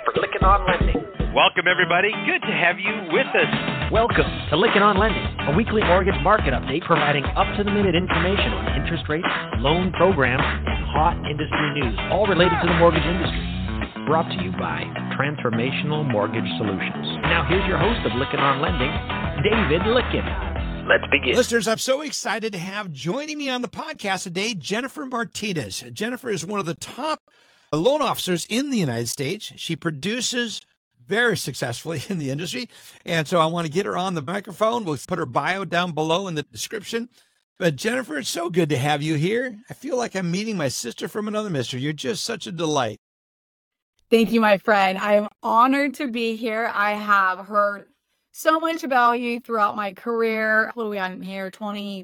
for Lykken On Lending. Welcome, everybody. Good to have you with us. Welcome to Lykken On Lending, a weekly mortgage market update providing up-to-the-minute information on interest rates, loan programs, and hot industry news, all related to the mortgage industry. Brought to you by Transformational Mortgage Solutions. Now here's your host of Lykken On Lending, David Lykken. Let's begin. Listeners, I'm so excited to have joining me on the podcast today, Jennifer Martinez. Jennifer is one of the top loan officers in the United States. She produces very successfully in the industry. And so I want to get her on the microphone. We'll put her bio down below in the description. But Jennifer, it's so good to have you here. I feel like I'm meeting my sister from another mister. You're just such a delight. Thank you, my friend. I am honored to be here. I have heard so much about you throughout my career. What are we on here?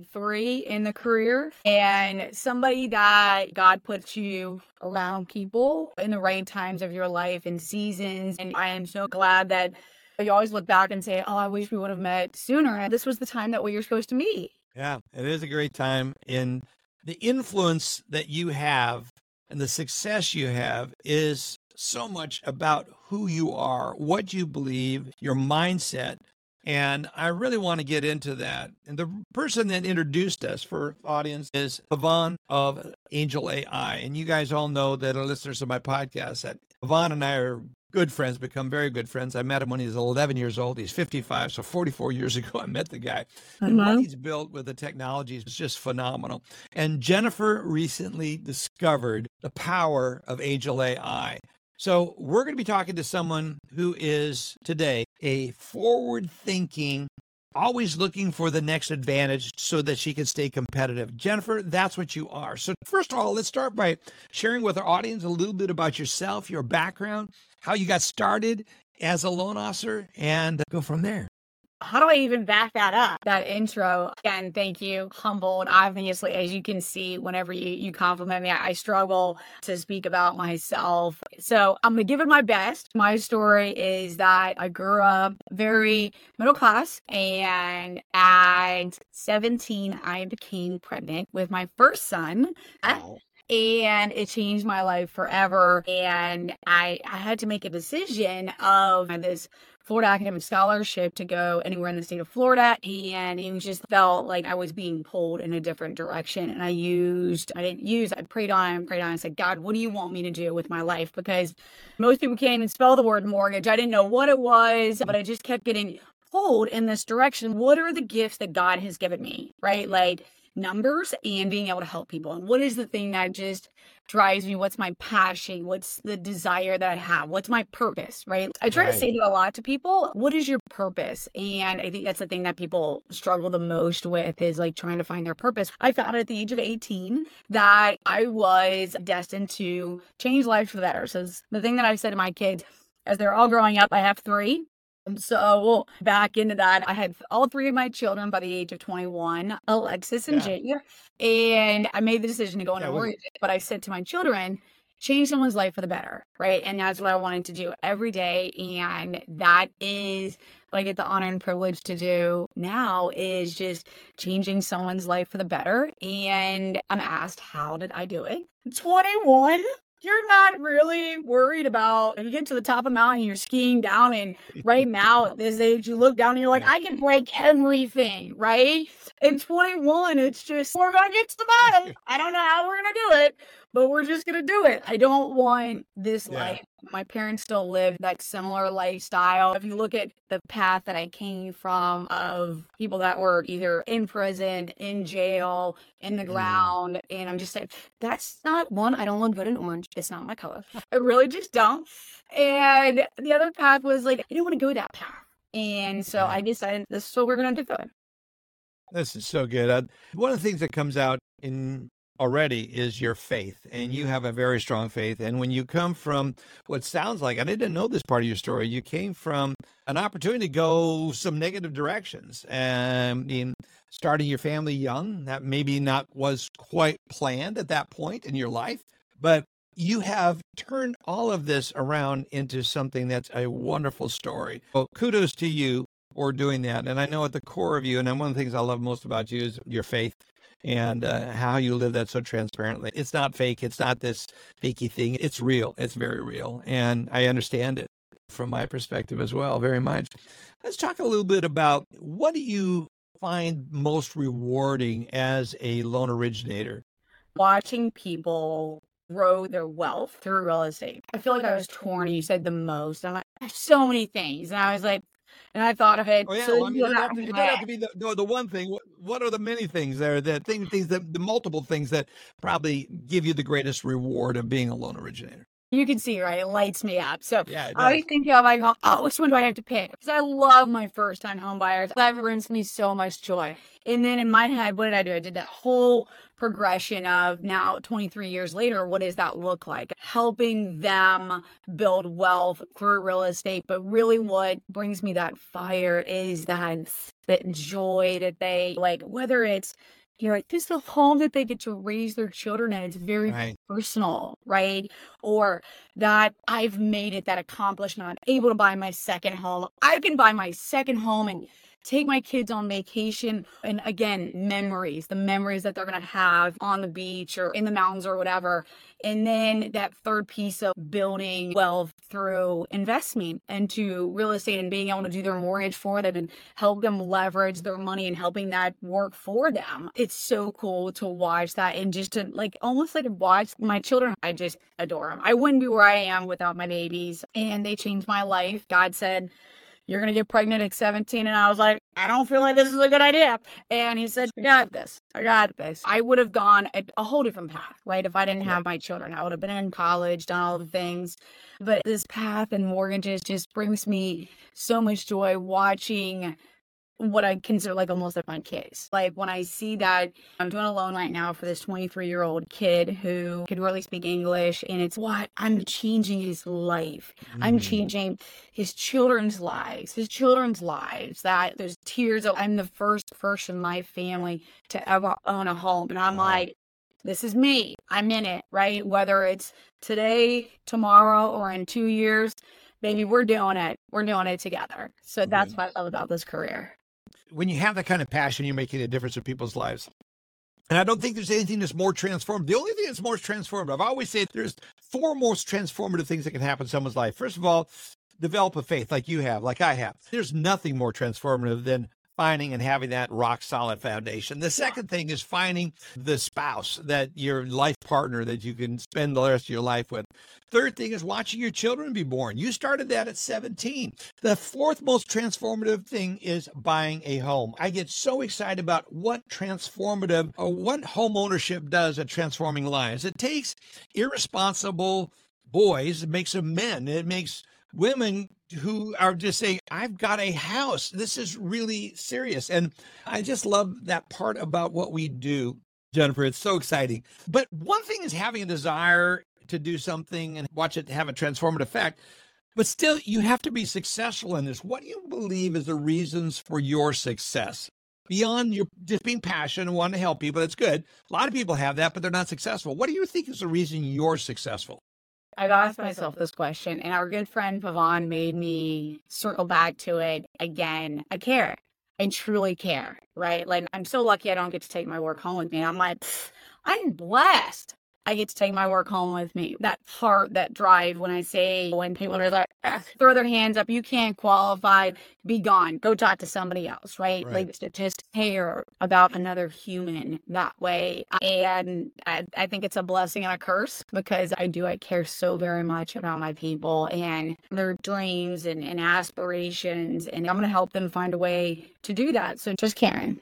23 in the career. And somebody that God puts you around people in the right times of your life and seasons. And I am so glad that you always look back and say, oh, I wish we would have met sooner. This was the time that we were supposed to meet. Yeah, it is a great time. And the influence that you have and the success you have is so much about who you are, what you believe, your mindset. And I really want to get into that. And the person that introduced us for audience is Yvonne of Angel AI. And you guys all know that are listeners of my podcast that Yvonne and I are good friends, become very good friends. I met him when he was 11 years old. He's 55. So 44 years ago, I met the guy. And what he's built with the technology is just phenomenal. And Jennifer recently discovered the power of Angel AI. So we're going to be talking to someone who is today a forward-thinking, always looking for the next advantage so that she can stay competitive. Jennifer, that's what you are. So first of all, let's start by sharing with our audience a little bit about yourself, your background, how you got started as a loan officer, and go from there. How do I even back that up? That intro. Again, thank you. Humbled. Obviously, as you can see, whenever you compliment me, I struggle to speak about myself. So I'm going to give it my best. My story is that I grew up very middle class, and at 17, I became pregnant with my first son. Wow. And it changed my life forever. And I had to make a decision of this Florida Academic Scholarship to go anywhere in the state of Florida. And it just felt like I was being pulled in a different direction. And I prayed on I said, God, what do you want me to do with my life? Because most people can't even spell the word mortgage. I didn't know what it was, but I just kept getting pulled in this direction. What are the gifts that God has given me, right? Like numbers and being able to help people. And what is the thing that just drives me? What's my passion? What's the desire that I have? What's my purpose, right? I try to say that a lot to people. What is your purpose? And I think that's the thing that people struggle the most with is like trying to find their purpose. I found at the age of 18 that I was destined to change lives for the better. So the thing that I said to my kids as they're all growing up, I have 3. So back into that, I had all 3 of my children by the age of 21, Alexis and Jake. And I made the decision to go into mortgage. But I said to my children, change someone's life for the better, right? And that's what I wanted to do every day. And that is what I get the honor and privilege to do now is just changing someone's life for the better. And I'm asked, how did I do it? 21? You're not really worried about if you get to the top of the mountain, you're skiing down, and right now at this age, you look down and you're like, I can break everything, right? In 21, it's just, we're going to get to the bottom. I don't know how we're going to do it, but we're just going to do it. I don't want this life. My parents still live that similar lifestyle. If you look at the path that I came from of people that were either in prison, in jail, in the ground, and I'm just saying, that's not one. I don't look good in orange. It's not my color. I really just don't. And the other path was like, I didn't want to go that path. And so I decided this is what we're going to do. This is so good. One of the things that comes out in already is your faith, and you have a very strong faith. And when you come from what sounds like, I didn't know this part of your story, you came from an opportunity to go some negative directions and in starting your family young, that maybe not was quite planned at that point in your life, but you have turned all of this around into something that's a wonderful story. Well, kudos to you for doing that. And I know at the core of you, and one of the things I love most about you is your faith. and how you live that so transparently. It's not fake. It's not this fakey thing. It's real. It's very real. And I understand it from my perspective as well, very much. Let's talk a little bit about what do you find most rewarding as a loan originator? Watching people grow their wealth through real estate. I feel like I was torn. You said the most. I'm like, there's so many things. And I was like, and I thought of it. Oh yeah, so well, I mean, it doesn't have to be the one thing. What are the many things there? The multiple things that probably give you the greatest reward of being a loan originator. You can see, right? It lights me up. So Yeah, it I does. think of like, oh, which one do I have to pick? Because I love my first time home buyers. That brings me so much joy. And then in my head, what did I do? I did that whole progression of now 23 years later, what does that look like? Helping them build wealth through real estate. But really what brings me that fire is that joy that they like, whether it's just the home that they get to raise their children in. It's very Right. personal, right? Or that I've made it, that accomplishment. I'm able to buy my second home. I can buy my second home and take my kids on vacation. And again, the memories that they're going to have on the beach or in the mountains or whatever. And then that third piece of building wealth through investment into real estate and being able to do their mortgage for them and help them leverage their money and helping that work for them. It's so cool to watch that and just to almost watch my children. I just adore them. I wouldn't be where I am without my babies, and they changed my life. God said, you're going to get pregnant at 17. And I was like, I don't feel like this is a good idea. And he said, I got this. I would have gone a whole different path, right? If I didn't have my children, I would have been in college, done all the things. But this path and mortgages just brings me so much joy watching what I consider almost like my kids. Like when I see that I'm doing a loan right now for this 23-year-old kid who could really speak English, and it's what I'm changing his life. I'm changing his children's lives, that there's tears. I'm the first person in my family to ever own a home. And I'm like, this is me. I'm in it, right? Whether it's today, tomorrow, or in 2 years, baby, we're doing it. We're doing it together. So that's what I love about this career. When you have that kind of passion, you're making a difference in people's lives. And I don't think there's anything that's more transformative. The only thing that's more transformative, I've always said there's four most transformative things that can happen in someone's life. First of all, develop a faith like you have, like I have. There's nothing more transformative than finding and having that rock solid foundation. The second thing is finding the spouse, that your life partner that you can spend the rest of your life with. Third thing is watching your children be born. You started that at 17. The fourth most transformative thing is buying a home. I get so excited about what transformative or what home ownership does at transforming lives. It takes irresponsible boys, it makes them men, it makes women who are just saying, I've got a house. This is really serious. And I just love that part about what we do, Jennifer. It's so exciting. But one thing is having a desire to do something and watch it have a transformative effect. But still, you have to be successful in this. What do you believe is the reasons for your success? Beyond your just being passionate and wanting to help people, that's good. A lot of people have that, but they're not successful. What do you think is the reason you're successful? I've asked myself this question, and our good friend Pavan made me circle back to it again. I care. I truly care, right? I'm so lucky I don't get to take my work home with me. I'm like, I'm blessed. I get to take my work home with me. That part, that drive, when people are like, throw their hands up, you can't qualify, be gone, go talk to somebody else, right? To just care about another human that way. And I think it's a blessing and a curse because I care so very much about my people and their dreams and aspirations. And I'm going to help them find a way to do that. So just caring.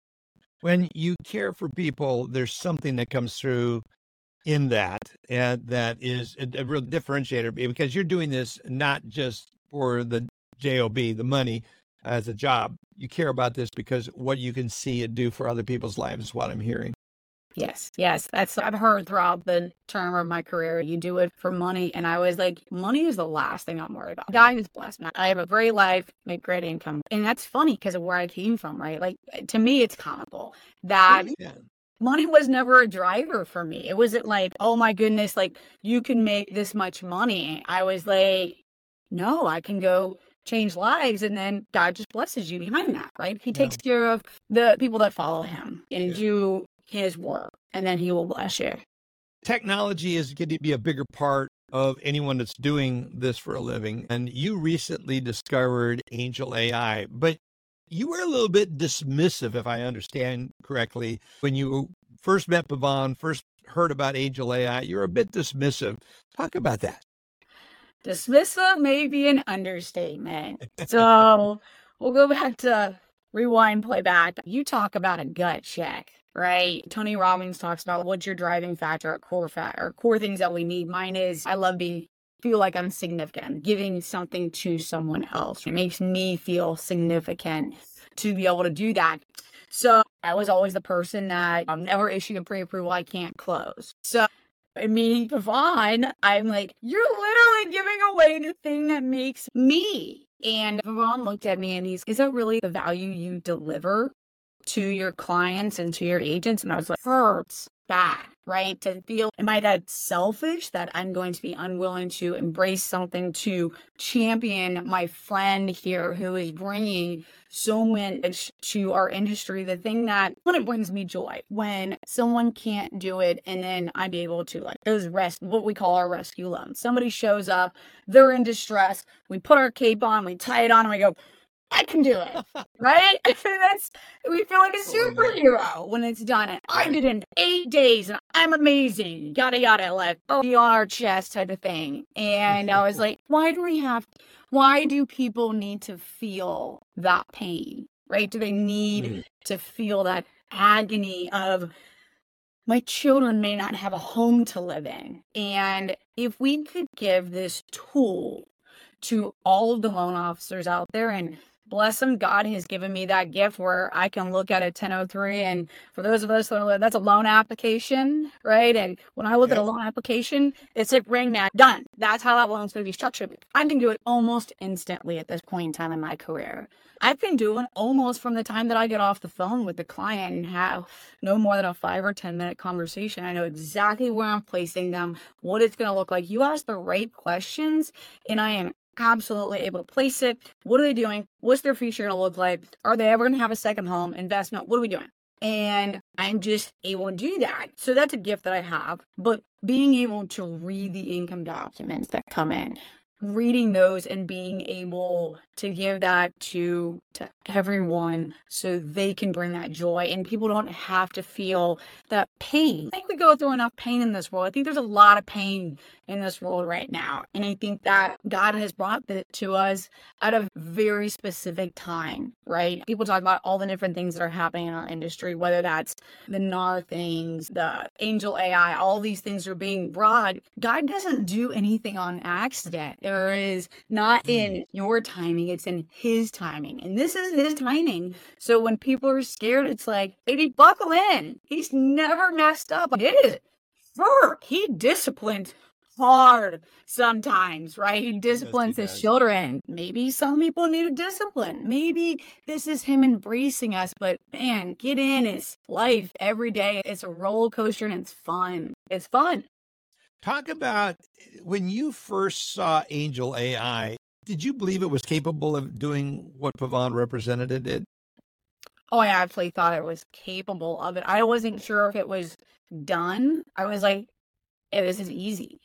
When you care for people, there's something that comes through in that, and that is a real differentiator, because you're doing this not just for the job, the money as a job. You care about this because what you can see it do for other people's lives is what I'm hearing. Yes. That's I've heard throughout the term of my career. You do it for money, and I was like, money is the last thing I'm worried about. God has blessed me. I have a great life, make great income, and that's funny because of where I came from, right? To me, it's comical that. Money was never a driver for me. It wasn't like, oh my goodness, you can make this much money. I was like, no, I can go change lives. And then God just blesses you behind that, right? He takes care of the people that follow him. And you his work, and then he will bless you. Technology is going to be a bigger part of anyone that's doing this for a living. And you recently discovered Angel AI, but you were a little bit dismissive, if I understand correctly, when you first met Pavan, first heard about Angel AI. You're a bit dismissive. Talk about that. Dismissive may be an understatement. So we'll go back to rewind, play back. You talk about a gut check, right? Tony Robbins talks about what's your driving factor or core things that we need. Mine is I love feel like I'm significant. I'm giving something to someone else. It makes me feel significant to be able to do that. So I was always the person that I'll never issue a pre-approval I can't close. So meeting Pavan, I'm like, you're literally giving away the thing that makes me. And Pavan looked at me and is that really the value you deliver to your clients and to your agents? And I was like, hurts bad, right? To feel, am I that selfish that I'm going to be unwilling to embrace something to champion my friend here who is bringing so much to our industry? The thing that when it brings me joy, when someone can't do it and then I'm able to, like, those what we call our rescue loans. Somebody shows up, they're in distress, we put our cape on, we tie it on, and we go, I can do it, right? We feel like a superhero when it's done. And I did it in 8 days, and I'm amazing. Yada yada, like on our chest type of thing. And I was like, why do people need to feel that pain, right? Do they need to feel that agony of my children may not have a home to live in? And if we could give this tool to all of the loan officers out there, and bless them, God has given me that gift where I can look at a 1003. And for those of us that are, that's a loan application, right? And when I look at a loan application, it's like ring that done. That's how that loan's going to be structured. I can do it almost instantly at this point in time in my career. I've been doing almost from the time that I get off the phone with the client and have no more than a 5 or 10 minute conversation. I know exactly where I'm placing them, what it's going to look like. You ask the right questions, and I am absolutely able to place it. What are they doing? What's their future going to look like? Are they ever going to have a second home investment? What are we doing? And I'm just able to do that. So that's a gift that I have. But being able to read the income documents that come in, reading those and being able to give that to everyone so they can bring that joy and people don't have to feel that pain. I think we go through enough pain in this world. I think there's a lot of pain in this world right now. And I think that God has brought it to us at a very specific time, right? People talk about all the different things that are happening in our industry, whether that's the NAR things, the Angel AI, all these things are being brought. God doesn't do anything on accident. There is not in your timing, it's in his timing. And this is his timing. So when people are scared, it's like, baby, buckle in. He's never messed up. It is work. He disciplines hard sometimes, right? He disciplines his children. Maybe some people need a discipline. Maybe this is him embracing us, but man, get in. It's life every day. It's a roller coaster and it's fun. It's fun. Talk about when you first saw Angel AI, did you believe it was capable of doing what Pavan represented it did? Oh, I actually thought it was capable of it. I wasn't sure if it was done. I was like, this is easy.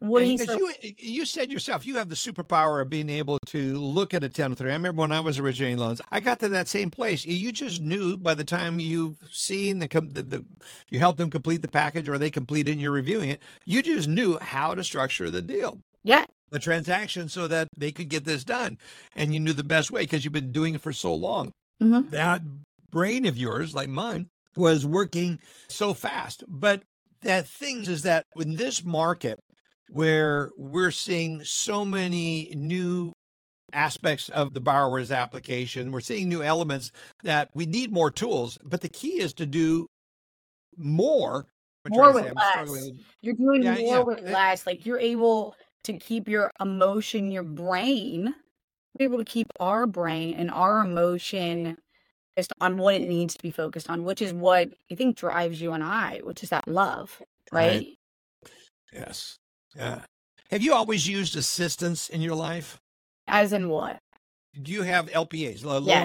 You said yourself, you have the superpower of being able to look at a 1003. I remember when I was originating loans, I got to that same place. You just knew by the time you've seen you helped them complete the package or they complete it and you're reviewing it, you just knew how to structure the deal. Yeah. The transaction so that they could get this done. And you knew the best way because you've been doing it for so long. Mm-hmm. That brain of yours, like mine, was working so fast. But that thing is that in this market, where we're seeing so many new aspects of the borrower's application, we're seeing new elements that we need more tools, but the key is to do more with less. You're doing more with less. Like you're able to keep your emotion, your brain, able to keep our brain and our emotion just on what it needs to be focused on, which is what I think drives you and I, which is that love, right? Yes. Yeah. Have you always used assistants in your life? As in what? Do you have LPAs, yes.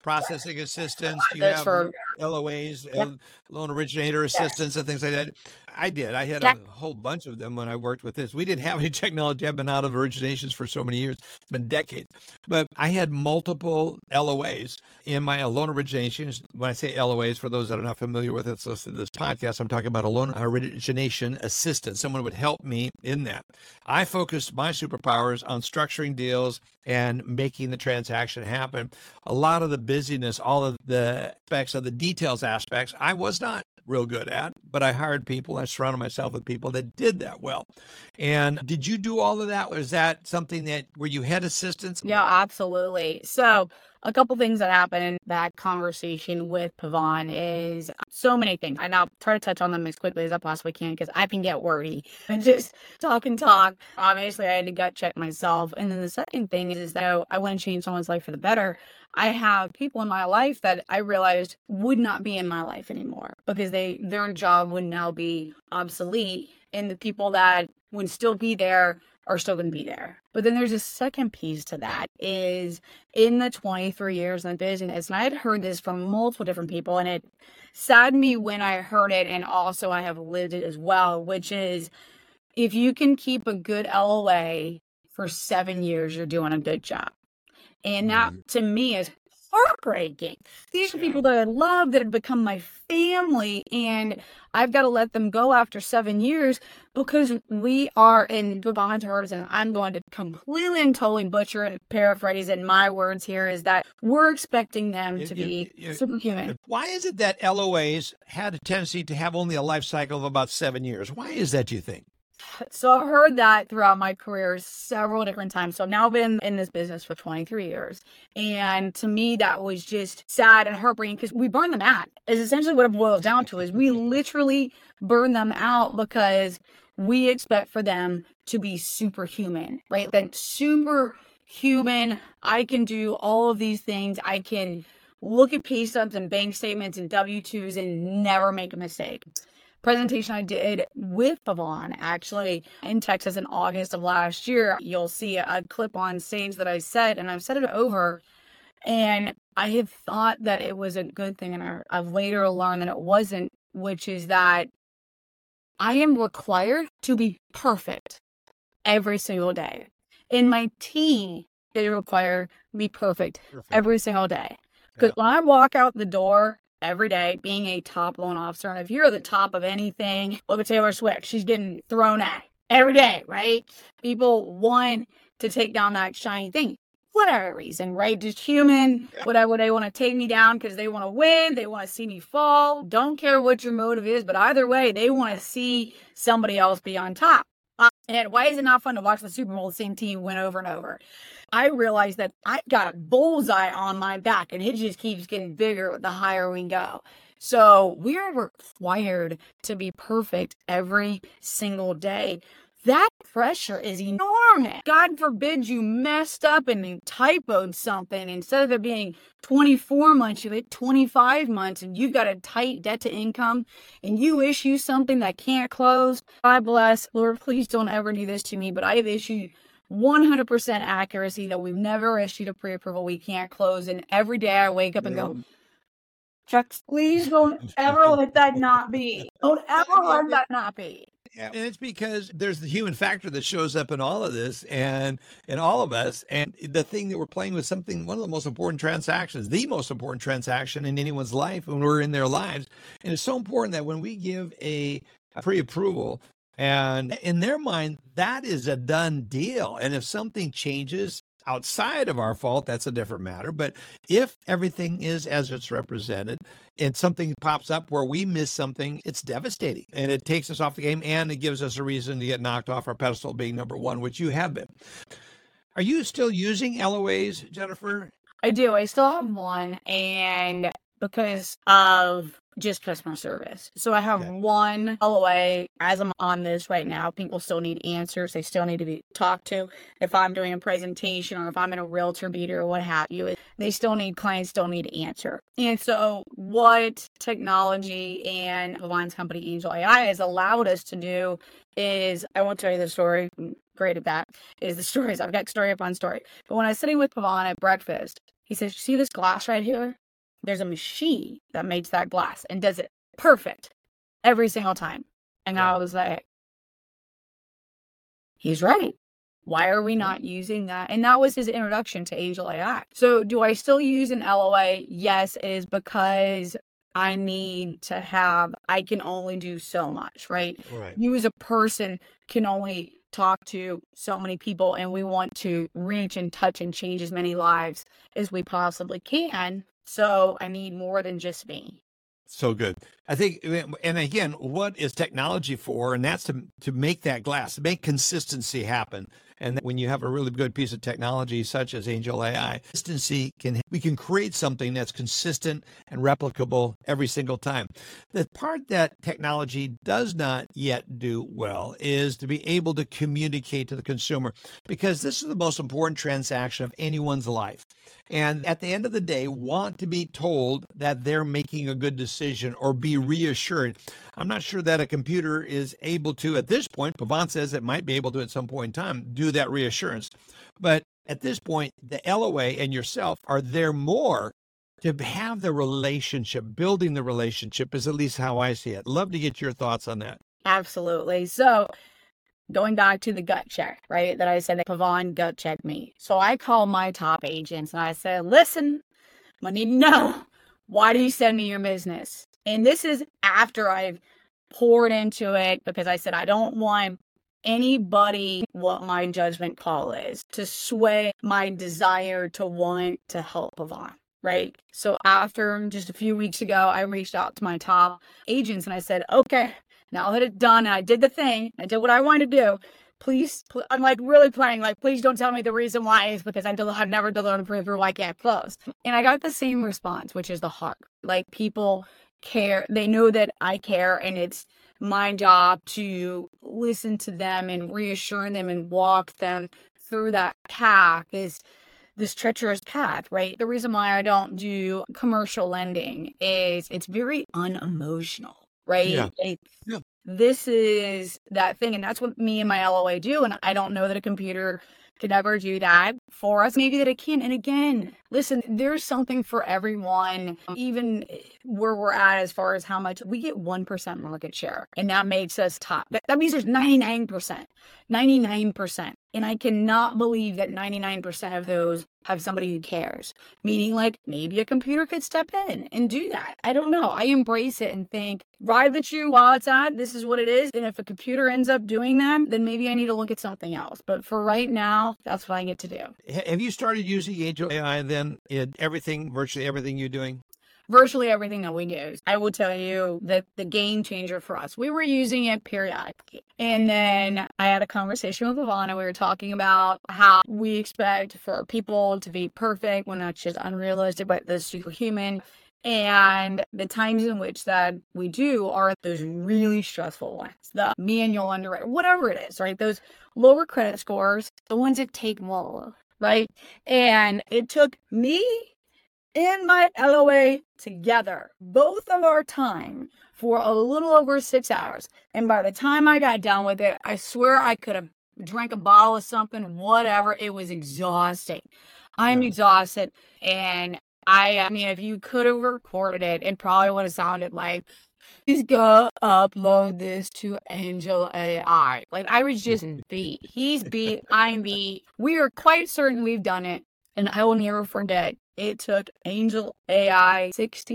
processing assistants? Do you That's have for LOAs, Yep. loan originator assistants, and things like that? I did. I had Yeah. a whole bunch of them when I worked with this. We didn't have any technology. I've been out of originations for so many years. It's been decades. But I had multiple LOAs in my loan originations. When I say LOAs, for those that are not familiar with it, listen to this podcast, I'm talking about a loan origination assistant. Someone would help me in that. I focused my superpowers on structuring deals and making the transaction happen. A lot of the busyness, all of the aspects of the details aspects, I was not real good at, but I hired people. I surrounded myself with people that did that well. And did you do all of that? Was that something that where you had assistants? Yeah, absolutely. So a couple things that happened in that conversation with Pavan is so many things. And I'll try to touch on them as quickly as I possibly can because I can get wordy and just talk and talk. Obviously, I had to gut check myself. And then the second thing is that I want to change someone's life for the better. I have people in my life that I realized would not be in my life anymore because their job would now be obsolete, and the people that would still be there are still going to be there. But then there's a second piece to that is in the 23 years in business, and I had heard this from multiple different people, and it saddened me when I heard it, and also I have lived it as well, which is if you can keep a good LOA for 7 years, you're doing a good job. And that, to me, is heartbreaking. These are people that I love, that have become my family, and I've got to let them go after 7 years because we are in Pavan's words, and I'm going to completely and totally butcher and paraphrase in my words here, is that we're expecting them to be superhuman. Why is it that LOAs had a tendency to have only a life cycle of about 7 years? Why is that, do you think? So I've heard that throughout my career several different times. So I've now been in this business for 23 years. And to me, that was just sad and heartbreaking because we burn them out. Is essentially what it boils down to is we literally burn them out because we expect for them to be superhuman, right? That superhuman, I can do all of these things. I can look at pay stubs and bank statements and W-2s and never make a mistake. Presentation I did with Pavan actually in Texas in August of last year. You'll see a clip on stage that I said, and I've said it over, and I had thought that it was a good thing, and I've later learned that it wasn't, which is that I am required to be perfect every single day. And my team is required to be perfect every single day. Because when I walk out the door every day, being a top loan officer, and if you're the top of anything, look at Taylor Swift. She's getting thrown at every day, right? People want to take down that shiny thing. Whatever reason, right? Just human, whatever. They want to take me down because they want to win. They want to see me fall. Don't care what your motive is, but either way, they want to see somebody else be on top. And why is it not fun to watch the Super Bowl, the same team win over and over? I realized that I got a bullseye on my back, and it just keeps getting bigger the higher we go. So we are required to be perfect every single day. That pressure is enormous. God forbid you messed up and you typoed something. Instead of it being 24 months, you hit 25 months and you've got a tight debt to income and you issue something that can't close. God bless. Lord, please don't ever do this to me, but I have issued 100% accuracy that we've never issued a pre-approval we can't close. And every day I wake up and go, Chuck, please don't ever let that not be. Don't ever let that not be. And it's because there's the human factor that shows up in all of this and in all of us. And the thing that we're playing with something, one of the most important transactions, the most important transaction in anyone's life when we're in their lives. And it's so important that when we give a pre-approval, and in their mind, that is a done deal. And if something changes outside of our fault, that's a different matter. But if everything is as it's represented and something pops up where we miss something, it's devastating and it takes us off the game and it gives us a reason to get knocked off our pedestal being number one, which you have been. Are you still using LOAs, Jennifer? I do. I still have one, and because of just customer service. So I have one LOA. As I'm on this right now, people still need answers. They still need to be talked to. If I'm doing a presentation or if I'm in a realtor meeting or what have you, clients still need to answer. And so what technology and Pavan's company, Angel AI, has allowed us to do is, I won't tell you the story, I'm great at that, is the stories. I've got story upon story. But when I was sitting with Pavan at breakfast, He says, see this glass right here? There's a machine that makes that glass and does it perfect every single time. And I was like, he's right. Why are we not using that? And that was his introduction to Angel AI. So do I still use an LOA? Yes, it is because I can only do so much, right? You as a person can only talk to so many people, and we want to reach and touch and change as many lives as we possibly can. So I need more than just me. So good. I think, and again, what is technology for? And that's to make that glass, make consistency happen. And when you have a really good piece of technology such as Angel AI, we can create something that's consistent and replicable every single time. The part that technology does not yet do well is to be able to communicate to the consumer, because this is the most important transaction of anyone's life. And at the end of the day, want to be told that they're making a good decision or be reassured. I'm not sure that a computer is able to, at this point, Pavan says it might be able to at some point in time, do that reassurance. But at this point, the LOA and yourself are there more to have the relationship. Building the relationship is at least how I see it. Love to get your thoughts on that. Absolutely. So going back to the gut check, right? That I said that Pavan gut checked me. So I called my top agents and I said, listen, I need to know, why do you send me your business? And this is after I've poured into it, because I said, I don't want anybody, what my judgment call is, to sway my desire to want to help Pavan, right? So after just a few weeks ago, I reached out to my top agents and I said, okay, now that it's done and I did the thing, I did what I wanted to do, please, I'm like really praying, like, please don't tell me the reason why is because I've never delivered proof or why I can't close. And I got the same response, which is the heart. Like, people care, they know that I care, and it's my job to listen to them and reassure them and walk them through that path, this treacherous path, right? The reason why I don't do commercial lending is it's very unemotional, right? Yeah. This is that thing, and that's what me and my LOA do, and I don't know that a computer could ever do that for us. Maybe that it can. And again, listen, there's something for everyone, even where we're at as far as how much we get 1% market share. And that makes us top. That means there's 99%. And I cannot believe that 99% of those have somebody who cares. Meaning, like, maybe a computer could step in and do that. I don't know. I embrace it and think, ride the shoe while it's at. This is what it is. And if a computer ends up doing that, then maybe I need to look at something else. But for right now, that's what I get to do. Have you started using Angel AI then in virtually everything you're doing? Virtually everything that we do. I will tell you that the game changer for us, we were using it periodically. And then I had a conversation with Ivana. We were talking about how we expect for people to be perfect when that's just unrealistic, but they're superhuman. And the times in which that we do are those really stressful ones, the manual underwriter, whatever it is, right? Those lower credit scores, the ones that take more, right? And it took me and my LOA together, both of our time, for a little over 6 hours. And by the time I got done with it, I swear I could have drank a bottle of something, whatever. It was exhausting. I'm exhausted. And I mean, if you could have recorded it, it probably would have sounded like, please go upload this to Angel AI. Like, I was just beat. He's beat. I'm beat. We are quite certain we've done it. And I will never forget, it took Angel AI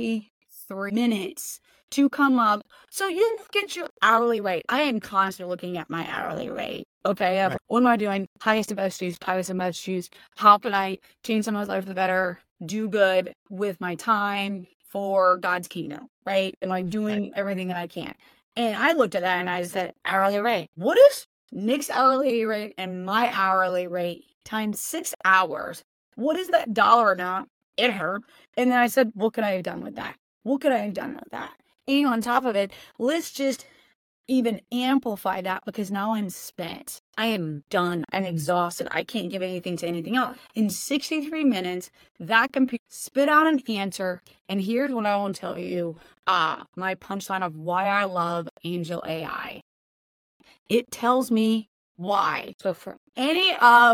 63 minutes to come up. So you get your hourly rate. I am constantly looking at my hourly rate. Okay, right. What am I doing? Highest and best use, highest and best use. How can I change someone's life for the better? Do good with my time for God's kingdom, right? And like doing everything that I can. And I looked at that and I said, hourly rate. What is Nick's hourly rate and my hourly rate times 6 hours? What is that dollar amount? It hurt. And then I said, what could I have done with that? What could I have done with that? And on top of it, let's just even amplify that, because now I'm spent. I am done. I'm exhausted. I can't give anything to anything else. In 63 minutes, that computer spit out an answer. And here's what I will tell you, my punchline of why I love Angel AI. It tells me why. So for any of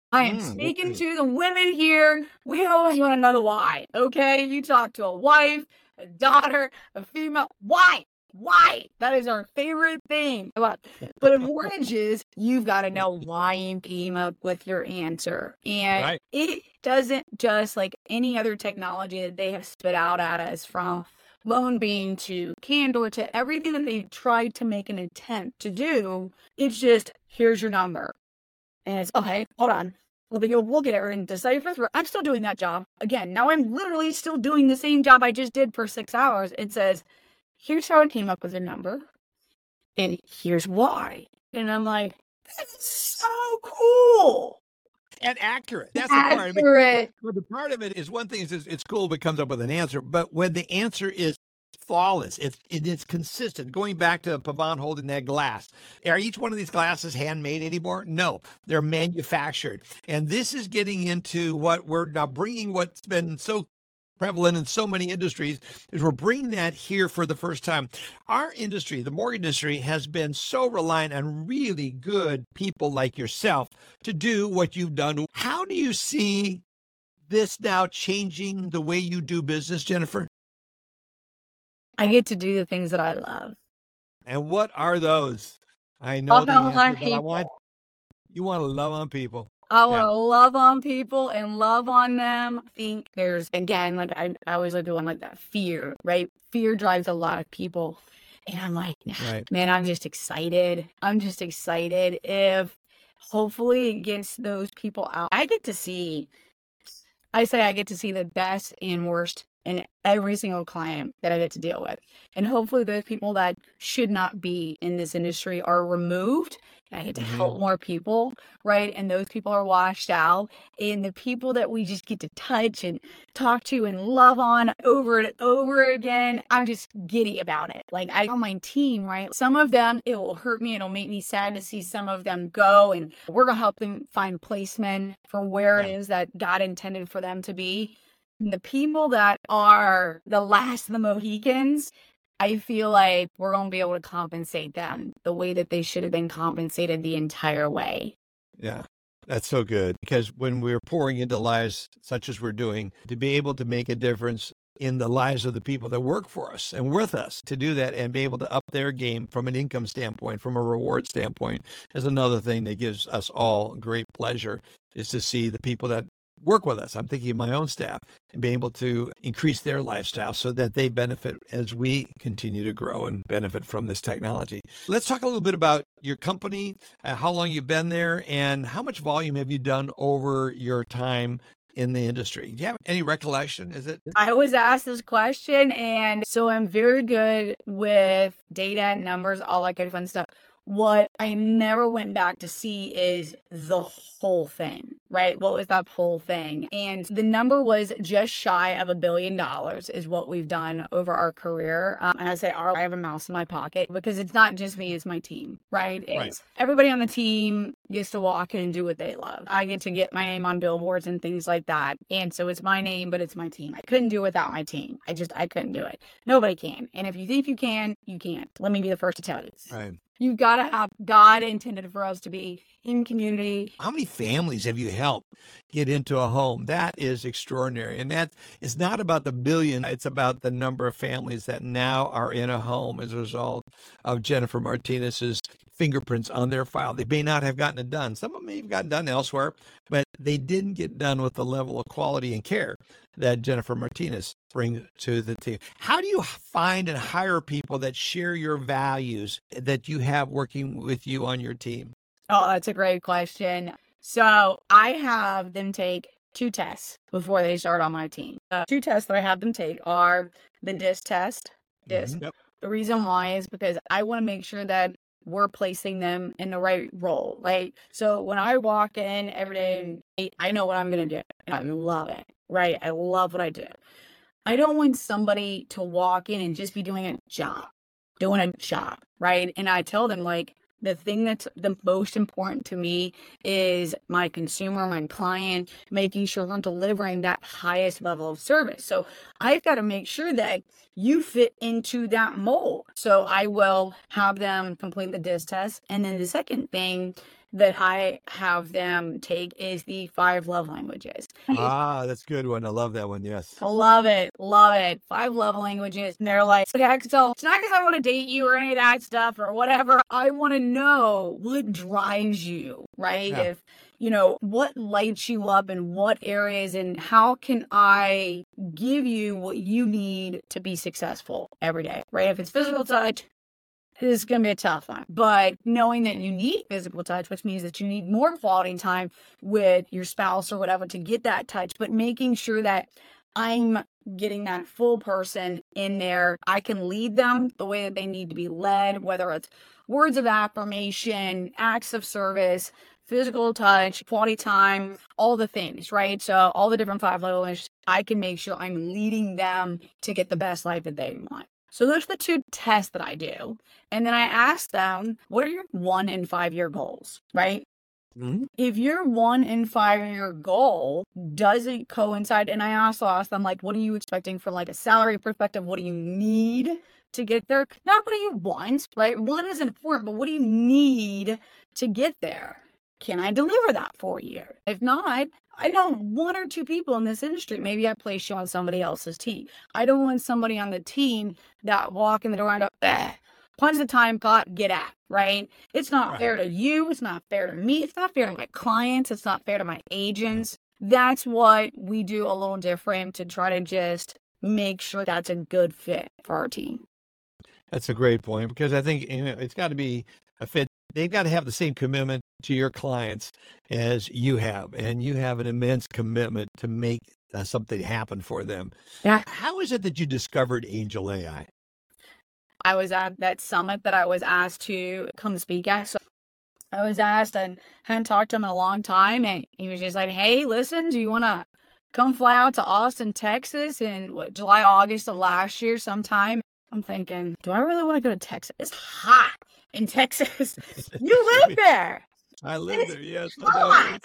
I am speaking to the women here. We always want to know the why. Okay, you talk to a wife, a daughter, a female. Why? Why? That is our favorite thing. But in mortgages, you've got to know why you came up with your answer. And it doesn't just like any other technology that they have spit out at us, from Loanbeam to Candor to everything that they've tried to make an attempt to do. It's just, here's your number. And it's, okay, hold on. We'll get everything deciphered. I'm still doing that job. Again, now I'm literally still doing the same job I just did for 6 hours. It says, here's how I came up with a number. And here's why. And I'm like, that's so cool. And accurate. That's the part. Accurate. Well, the part of it is, one thing is it's cool if it comes up with an answer, but when the answer is flawless, it's consistent. Going back to Pavan holding that glass. Are each one of these glasses handmade anymore? No, they're manufactured. And this is getting into what we're now bringing, what's been so prevalent in so many industries, is we're bringing that here for the first time. Our industry, the mortgage industry, has been so reliant on really good people like yourself to do what you've done. How do you see this now changing the way you do business, Jennifer? I get to do the things that I love. And what are those? I know the answer, but you want to love on people. I want to love on people and love on them. I think there's, again, like I always like the one like that, fear, right? Fear drives a lot of people. And I'm like, man, I'm just excited. I'm just excited if hopefully it gets those people out. I get to see the best and worst in every single client that I get to deal with. And hopefully those people that should not be in this industry are removed. And I get to help more people, right? And those people are washed out. And the people that we just get to touch and talk to and love on over and over again, I'm just giddy about it. Like, I on my team, right? Some of them, it will hurt me. It'll make me sad to see some of them go. And we're going to help them find placement for where it is that God intended for them to be. And the people that are the last of the Mohicans, I feel like we're going to be able to compensate them the way that they should have been compensated the entire way. Yeah, that's so good. Because when we're pouring into lives such as we're doing, to be able to make a difference in the lives of the people that work for us and with us, to do that and be able to up their game from an income standpoint, from a reward standpoint, is another thing that gives us all great pleasure, is to see the people that work with us. I'm thinking of my own staff, and being able to increase their lifestyle so that they benefit as we continue to grow and benefit from this technology. Let's talk a little bit about your company, how long you've been there, and how much volume have you done over your time in the industry. Do you have any recollection? I was asked this question, and so I'm very good with data, numbers, all that good fun stuff. What I never went back to see is the whole thing, right? What was that whole thing? And the number was just shy of $1 billion is what we've done over our career. And I say, I have a mouse in my pocket, because it's not just me, it's my team, right? It's everybody on the team gets to walk in and do what they love. I get to get my name on billboards and things like that. And so it's my name, but it's my team. I couldn't do it without my team. I couldn't do it. Nobody can. And if you think you can, you can't. Let me be the first to tell you. Right. You've got to have God intended for us to be in community. How many families have you helped get into a home? That is extraordinary. And that is not about the billion. It's about the number of families that now are in a home as a result of Jennifer Martinez's fingerprints on their file. They may not have gotten it done. Some of them may have gotten done elsewhere, but they didn't get done with the level of quality and care that Jennifer Martinez brings to the team. How do you find and hire people that share your values that you have working with you on your team? Oh, that's a great question. So I have them take 2 tests before they start on my team. 2 tests that I have them take are the DISC test. DISC. Yep. The reason why is because I want to make sure that we're placing them in the right role. Like, so when I walk in every day, I know what I'm going to do. And I love it, right? I love what I do. I don't want somebody to walk in and just be doing a job, right? And I tell them, like, the thing that's the most important to me is my consumer, my client, making sure I'm delivering that highest level of service. So I've got to make sure that you fit into that mold. So I will have them complete the DISC test. And then the second thing that I have them take is the 5 love languages. That's a good one. I love that one. Yes. I love it. Love it. 5 love languages. And they're like, okay, so it's not because I want to date you or any of that stuff or whatever. I want to know what drives you, right? Yeah. If, what lights you up in what areas, and how can I give you what you need to be successful every day, right? If it's physical touch, it's going to be a tough one. But knowing that you need physical touch, which means that you need more quality time with your spouse or whatever to get that touch, but making sure that I'm getting that full person in there. I can lead them the way that they need to be led, whether it's words of affirmation, acts of service, physical touch, quality time, all the things, right? So all the different 5 levels, I can make sure I'm leading them to get the best life that they want. So those are the 2 tests that I do. And then I ask them, what are your 1 and 5 year goals, right? Mm-hmm. If your 1 and 5 year goal doesn't coincide, and I also ask them, like, what are you expecting from like a salary perspective? What do you need to get there? Not what do you want, right? One is important, but what do you need to get there? Can I deliver that for you? If not, I know 1 or 2 people in this industry. Maybe I place you on somebody else's team. I don't want somebody on the team that walk in the door and go, punch the time clock, get out, right? It's not fair to you. It's not fair to me. It's not fair to my clients. It's not fair to my agents. That's what we do a little different to try to just make sure that's a good fit for our team. That's a great point, because I think it's got to be a fit. They've got to have the same commitment to your clients as you have, and you have an immense commitment to make something happen for them. Yeah. How is it that you discovered Angel AI? I was at that summit that I was asked to come speak at. So I was asked and hadn't talked to him in a long time. And he was just like, hey, listen, do you want to come fly out to Austin, Texas in July, August of last year sometime? I'm thinking, do I really want to go to Texas? It's hot in Texas. You live there. I live there, yes. Hot.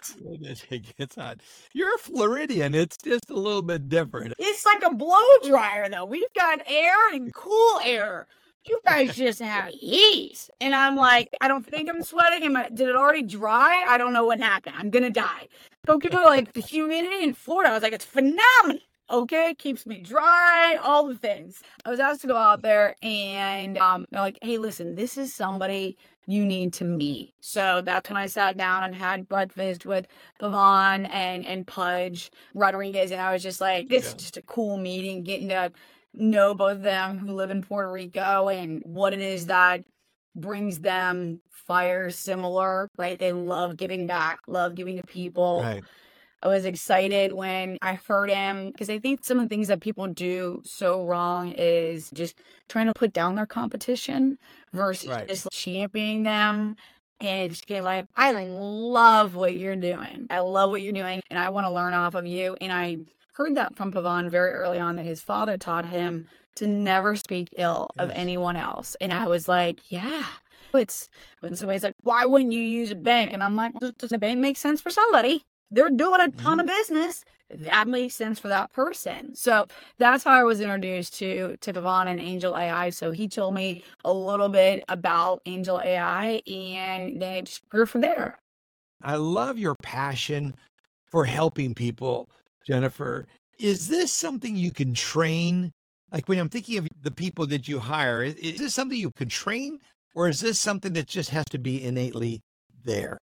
It's hot. You're a Floridian. It's just a little bit different. It's like a blow dryer, though. We've got air and cool air. You guys just have heat. And I'm like, I don't think I'm sweating. Did it already dry? I don't know what happened. I'm going to die. So people are like, the humidity in Florida. I was like, it's phenomenal. Okay, keeps me dry, all the things. I was asked to go out there, and they're like, hey, listen, this is somebody you need to meet. So that's when I sat down and had breakfast with Pavan and Pudge Rodriguez, and I was just like, this is just a cool meeting, getting to know both of them who live in Puerto Rico and what it is that brings them fire similar, right? They love giving back, love giving to people. Right. I was excited when I heard him, because I think some of the things that people do so wrong is just trying to put down their competition versus just championing them and just being like, I love what you're doing. I love what you're doing, and I want to learn off of you. And I heard that from Pavan very early on, that his father taught him to never speak ill of anyone else. And I was like, yeah. It's when somebody's like, why wouldn't you use a bank? And I'm like, does the bank make sense for somebody? They're doing a ton of business. That makes sense for that person. So that's how I was introduced to Pavan and Angel AI. So he told me a little bit about Angel AI, and then it just grew from there. I love your passion for helping people, Jennifer. Is this something you can train? Like, when I'm thinking of the people that you hire, is this something you can train, or is this something that just has to be innately there?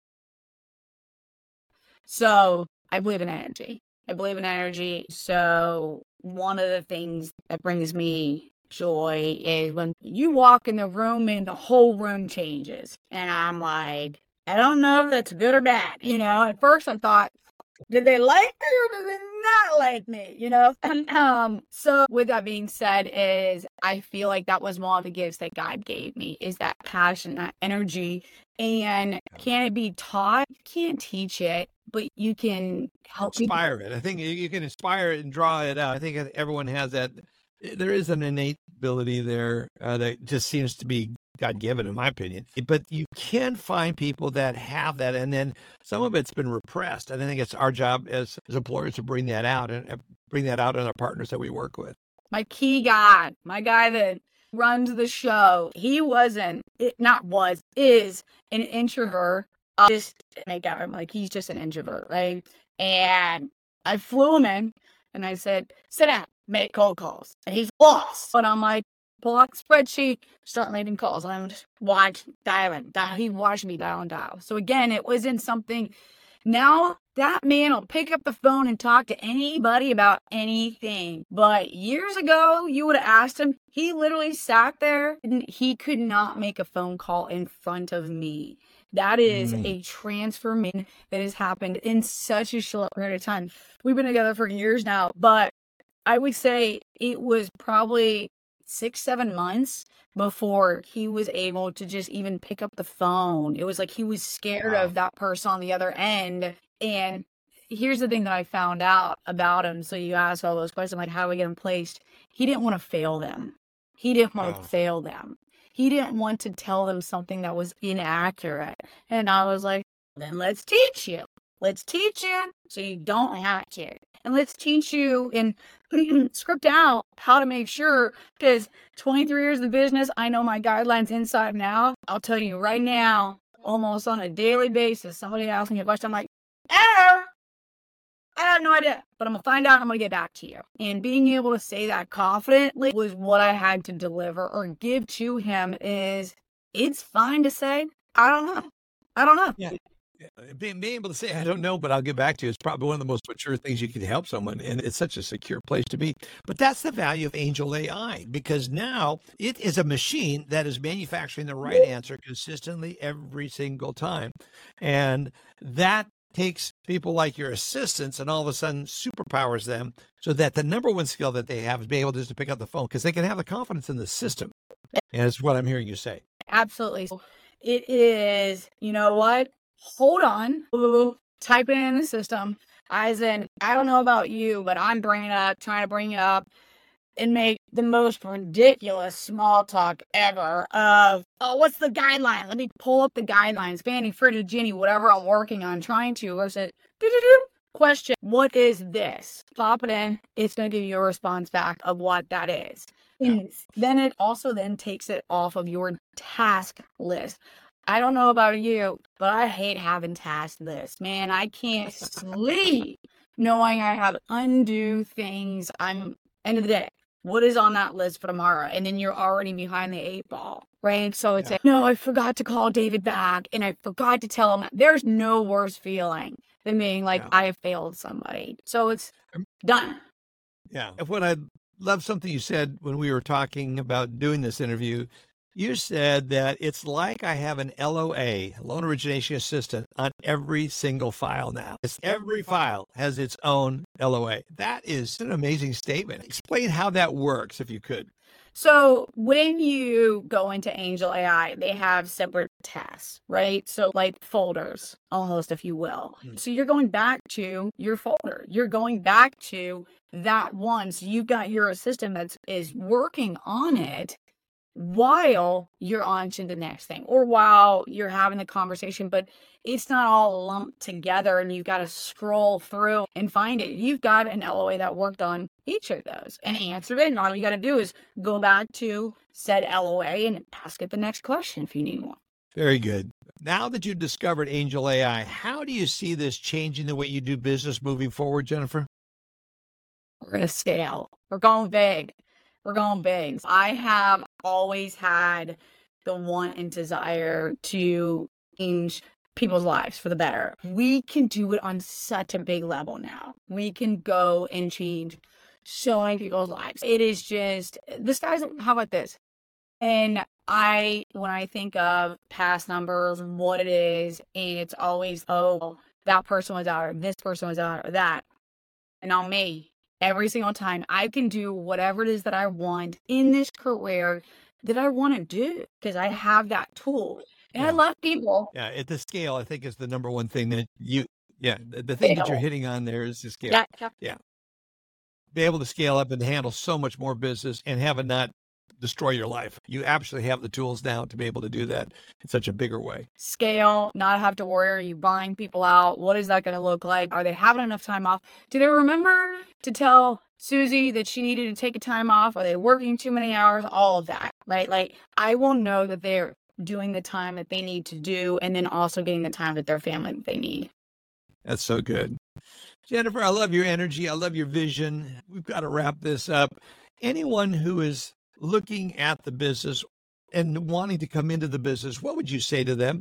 So I believe in energy. So one of the things that brings me joy is when you walk in the room and the whole room changes. And I'm like, I don't know if that's good or bad. At first I thought, did they like me or did they not like me? So with that being said, is I feel like that was one of the gifts that God gave me, is that passion, that energy. And can it be taught? You can't teach it, but you can help inspire it. I think you can inspire it and draw it out. I think everyone has that. There is an innate ability there that just seems to be God-given, in my opinion. But you can find people that have that, and then some of it's been repressed. And I think it's our job as employers to bring that out and bring that out in our partners that we work with. My key guy, my guy that runs the show, he is an introvert. I'll just make out him like he's just an introvert, right? And I flew him in and I said, sit down, make cold calls. And he's lost. But I'm like, pull out the spreadsheet, start making calls. And I'm just dial. He watched me dial and dial. So again, it wasn't something. Now that man will pick up the phone and talk to anybody about anything. But years ago, you would have asked him, he literally sat there and he could not make a phone call in front of me. That is a transformation that has happened in such a short period of time. We've been together for years now, but I would say it was probably 6-7 months before he was able to just even pick up the phone. It was like he was scared of that person on the other end. And here's the thing that I found out about him. So you asked all those questions, like how do we get him placed? He didn't want to fail them. He didn't want to fail them. He didn't want to tell them something that was inaccurate. And I was like, then let's teach you. Let's teach you so you don't have to. And let's teach you and script out how to make sure, because 23 years of business, I know my guidelines inside and out. I'll tell you right now, almost on a daily basis, somebody asks me a question, I'm like, I have no idea, but I'm going to find out. I'm going to get back to you. And being able to say that confidently was what I had to deliver or give to him. Is it's fine to say, I don't know. I don't know. Yeah. Being able to say, I don't know, but I'll get back to you is probably one of the most mature things you can help someone. And it's such a secure place to be. But that's the value of Angel AI, because now it is a machine that is manufacturing the right answer consistently every single time. And that takes people like your assistants and all of a sudden superpowers them, so that the number one skill that they have is being able just to pick up the phone, because they can have the confidence in the system. And it's what I'm hearing you say. Absolutely. It is, you know what? Hold on. Type it in the system. As in, I don't know about you, but I'm trying to bring it up and make the most ridiculous small talk ever of, oh, what's the guideline? Let me pull up the guidelines. Fanny, Freddie, Ginny, whatever I'm working on, trying to. I said, question, what is this? Pop it in. It's going to give you a response back of what that is. And then it also then takes it off of your task list. I don't know about you, but I hate having task lists. Man, I can't sleep knowing I have undue things. End of the day. What is on that list for tomorrow? And then you're already behind the 8 ball, right? So it's like, no, I forgot to call David back and I forgot to tell him. There's no worse feeling than being like, I have failed somebody. So it's done. Yeah. What I love something you said when we were talking about doing this interview, you said that it's like I have an LOA, loan origination assistant, on every single file now. Every file has its own LOA. That is an amazing statement. Explain how that works, if you could. So when you go into Angel AI, they have separate tasks, right? So like folders, almost, if you will. So you're going back to your folder. You're going back to that one. So you've got your assistant that is working on it while you're on to the next thing, or while you're having the conversation, but it's not all lumped together and you've got to scroll through and find it. You've got an LOA that worked on each of those and answered it, and all you got to do is go back to said LOA and ask it the next question if you need one. Very good. Now that you've discovered Angel AI, how do you see this changing the way you do business moving forward, Jennifer? We're going to scale. We're going big. We're going big. I have always had the want and desire to change people's lives for the better. We can do it on such a big level now. We can go and change so many people's lives. It is just, this guy's, how about this? And when I think of past numbers and what it is, and it's always, oh, that person was out, or this person was out, or that. And on me, every single time, I can do whatever it is that I want in this career that I want to do, because I have that tool. And I love people. Yeah, at the scale, I think is the number one thing that the thing that you're hitting on there is the scale. Yeah. Be able to scale up and handle so much more business and have it not destroy your life. You absolutely have the tools now to be able to do that in such a bigger way. Scale, not have to worry. Are you buying people out? What is that going to look like? Are they having enough time off? Do they remember to tell Susie that she needed to take a time off? Are they working too many hours? All of that, right? Like, I will know that they're doing the time that they need to do, and then also getting the time with their family that they need. That's so good. Jennifer, I love your energy. I love your vision. We've got to wrap this up. Anyone who is looking at the business and wanting to come into the business, what would you say to them?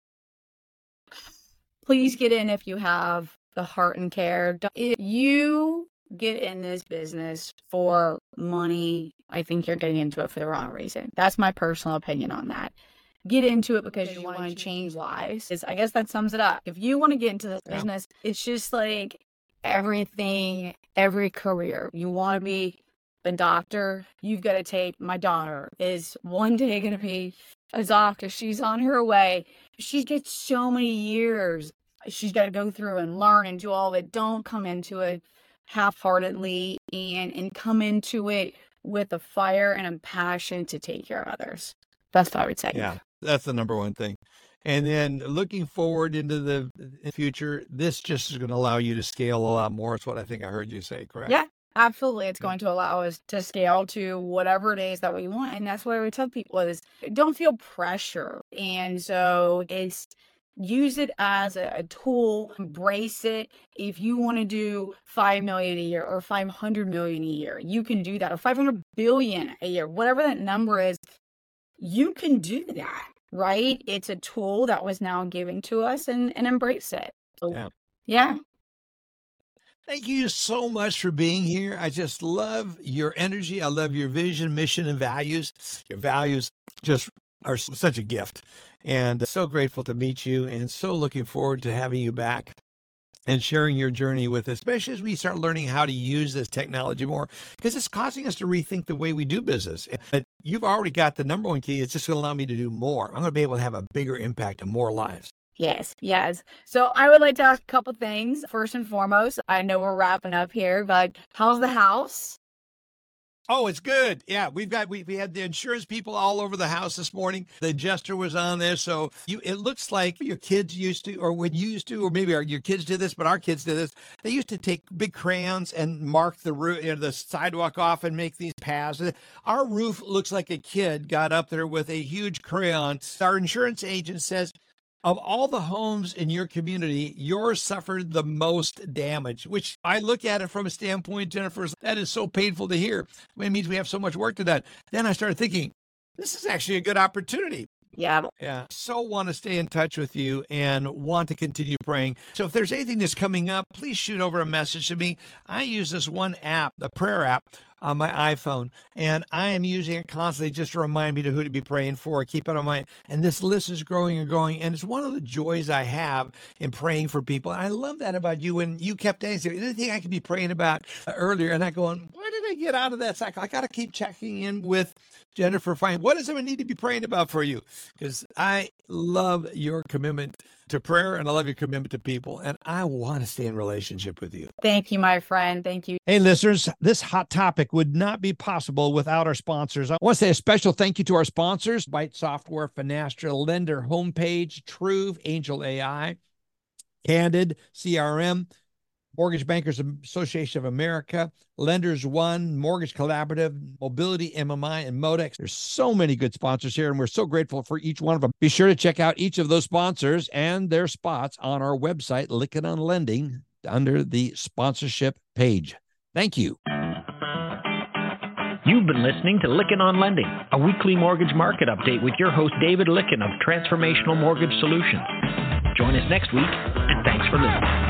Please get in if you have the heart and care. If you get in this business for money, I think you're getting into it for the wrong reason. That's my personal opinion on that. Get into it because you want to change lives. I guess that sums it up. If you want to get into this business, it's just like everything, every career. You want to be a doctor, you've got to take, my daughter is one day going to be a doctor. She's on her way. She gets so many years. She's got to go through and learn and do all of it. Don't come into it half-heartedly and come into it with a fire and a passion to take care of others. That's what I would say. Yeah, that's the number one thing. And then looking forward into the future, this just is going to allow you to scale a lot more. It's what I think I heard you say, correct? Yeah, absolutely. It's going to allow us to scale to whatever it is that we want. And that's what I would tell people is don't feel pressure. And so it's use it as a tool, embrace it. If you want to do 5 million a year or 500 million a year, you can do that, or 500 billion a year, whatever that number is, you can do that, right? It's a tool that was now given to us and embrace it. So, yeah. Thank you so much for being here. I just love your energy. I love your vision, mission, and values. Your values just are such a gift. And so grateful to meet you and so looking forward to having you back and sharing your journey with us, especially as we start learning how to use this technology more, because it's causing us to rethink the way we do business. But you've already got the number one key. It's just going to allow me to do more. I'm going to be able to have a bigger impact on more lives. Yes. So I would like to ask a couple things. First and foremost, I know we're wrapping up here, but how's the house? Oh, it's good. Yeah, we had the insurance people all over the house this morning. The adjuster was on there, so it looks like your kids used to, or when you used to, or maybe your kids did this, but our kids did this. They used to take big crayons and mark the roof, the sidewalk off, and make these paths. Our roof looks like a kid got up there with a huge crayon. Our insurance agent says, of all the homes in your community, yours suffered the most damage, which I look at it from a standpoint, Jennifer, that is so painful to hear. It means we have so much work to do. Then I started thinking, this is actually a good opportunity. Yeah. So want to stay in touch with you and want to continue praying. So if there's anything that's coming up, please shoot over a message to me. I use this one app, the prayer app, on my iPhone, and I am using it constantly just to remind me to who to be praying for. Keep it on my, and this list is growing and growing, and it's one of the joys I have in praying for people. And I love that about you. When you kept asking, anything I could be praying about earlier, and I going, where did I get out of that cycle? I got to keep checking in with Jennifer, find what does someone need to be praying about for you? Because I love your commitment to prayer, and I love your commitment to people, and I want to stay in relationship with you. Thank you, my friend. Thank you. Hey, listeners, this hot topic would not be possible without our sponsors. I want to say a special thank you to our sponsors, Byte Software, Finastra, Lender Homepage, Truve, Angel AI, Candid, CRM, Mortgage Bankers Association of America, Lenders One, Mortgage Collaborative, Mobility, MMI, and Modex. There's so many good sponsors here, and we're so grateful for each one of them. Be sure to check out each of those sponsors and their spots on our website, Lykken on Lending, under the sponsorship page. Thank you. You've been listening to Lykken on Lending, a weekly mortgage market update with your host, David Lykken of Transformational Mortgage Solutions. Join us next week, and thanks for listening.